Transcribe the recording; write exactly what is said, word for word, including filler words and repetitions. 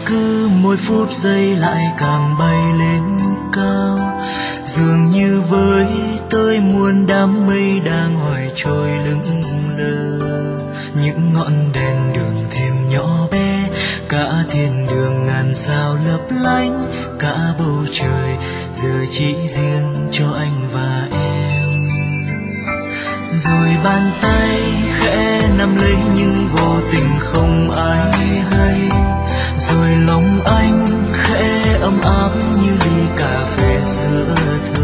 cứ mỗi phút giây lại càng bay lên cao, dường như với tôi muôn đám mây đang hoài trôi lững lờ. Những ngọn đèn đường thêm nhỏ bé, cả thiên đường ngàn sao lấp lánh, cả bầu trời giờ chỉ riêng cho anh và em. Rồi bàn tay khẽ nắm lấy nhưng vô tình không ai hay, rồi lòng anh khẽ ấm áp như ly cà phê sữa.